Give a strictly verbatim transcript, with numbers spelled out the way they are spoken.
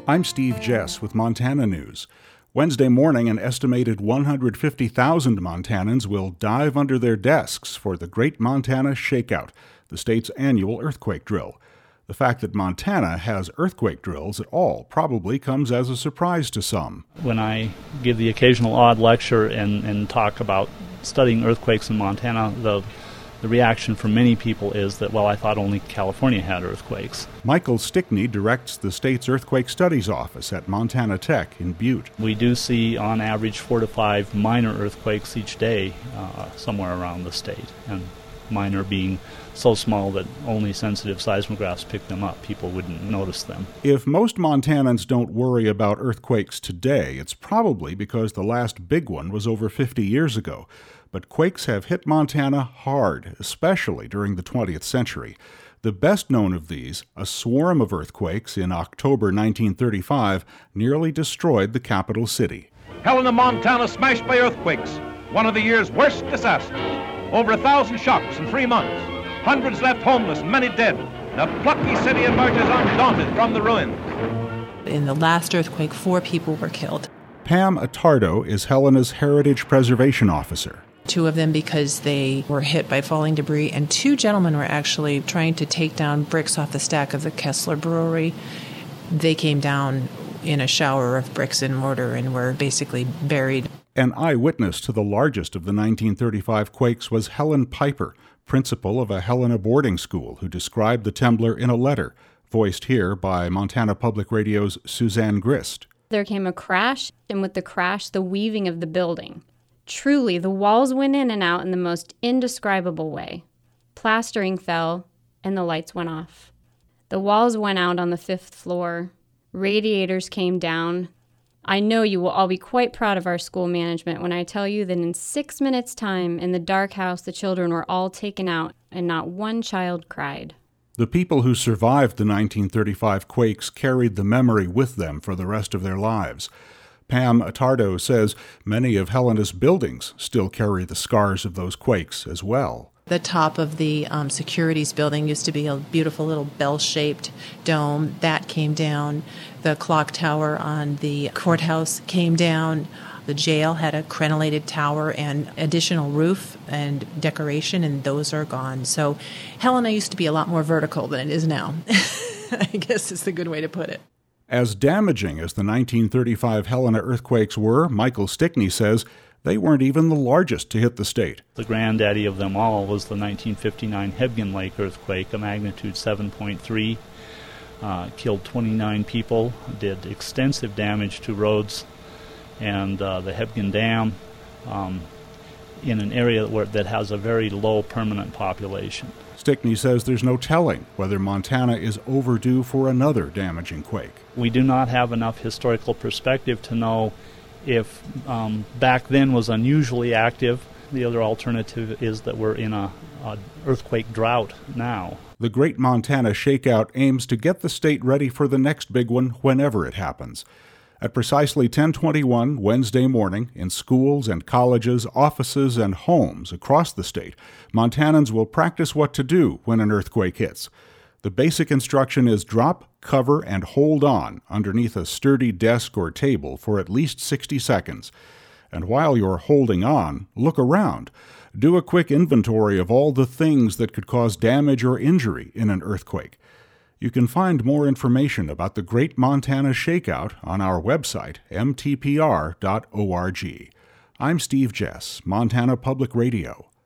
I'm Steve Jess with Montana News. Wednesday morning, an estimated one hundred fifty thousand Montanans will dive under their desks for the Great Montana Shakeout, the state's annual earthquake drill. The fact that Montana has earthquake drills at all probably comes as a surprise to some. When I give the occasional odd lecture and, and talk about studying earthquakes in Montana, the The reaction from many people is that, well, I thought only California had earthquakes. Michael Stickney directs the state's Earthquake Studies Office at Montana Tech in Butte. We do see, on average, four to five minor earthquakes each day uh, somewhere around the state, and minor being so small that only sensitive seismographs pick them up. People wouldn't notice them. If most Montanans don't worry about earthquakes today, it's probably because the last big one was over fifty years ago. But quakes have hit Montana hard, especially during the twentieth century. The best known of these, a swarm of earthquakes in October nineteen thirty-five, nearly destroyed the capital city. Helena, Montana smashed by earthquakes, one of the year's worst disasters. Over a thousand shocks in three months. Hundreds left homeless, many dead. The plucky city emerges undaunted from the ruins. In the last earthquake, four people were killed. Pam Attardo is Helena's Heritage Preservation Officer. Two of them because they were hit by falling debris, and two gentlemen were actually trying to take down bricks off the stack of the Kessler Brewery. They came down in a shower of bricks and mortar and were basically buried. An eyewitness to the largest of the nineteen thirty-five quakes was Helen Piper, principal of a Helena boarding school, who described the temblor in a letter, voiced here by Montana Public Radio's Suzanne Grist. There came a crash, and with the crash, the weaving of the building. Truly, the walls went in and out in the most indescribable way. Plastering fell, and the lights went off. The walls went out on the fifth floor. Radiators came down. I know you will all be quite proud of our school management when I tell you that in six minutes' time, in the dark house, the children were all taken out, and not one child cried. The people who survived the nineteen thirty-five quakes carried the memory with them for the rest of their lives. Pam Attardo says many of Helena's buildings still carry the scars of those quakes as well. The top of the um, securities building used to be a beautiful little bell-shaped dome. That came down. The clock tower on the courthouse came down. The jail had a crenellated tower and additional roof and decoration, and those are gone. So Helena used to be a lot more vertical than it is now, I guess is the good way to put it. As damaging as the nineteen thirty-five Helena earthquakes were, Michael Stickney says they weren't even the largest to hit the state. The granddaddy of them all was the nineteen fifty-nine Hebgen Lake earthquake, a magnitude seven point three, uh, killed twenty-nine people, did extensive damage to roads and uh, the Hebgen Dam um, in an area where, that has a very low permanent population. Stickney says there's no telling whether Montana is overdue for another damaging quake. We do not have enough historical perspective to know if um, back then was unusually active. The other alternative is that we're in a, a earthquake drought now. The Great Montana Shakeout aims to get the state ready for the next big one whenever it happens. At precisely ten twenty-one Wednesday morning, in schools and colleges, offices, and homes across the state, Montanans will practice what to do when an earthquake hits. The basic instruction is drop, cover, and hold on underneath a sturdy desk or table for at least sixty seconds. And while you're holding on, look around. Do a quick inventory of all the things that could cause damage or injury in an earthquake. You can find more information about the Great Montana Shakeout on our website, m t p r dot org. I'm Steve Jess, Montana Public Radio.